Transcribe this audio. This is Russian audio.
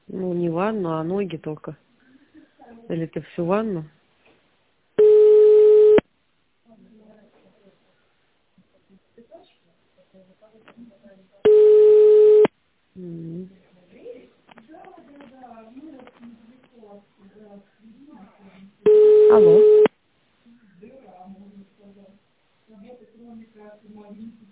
Ну, не ванну, а ноги только. Или ты всю ванну? М. Алло.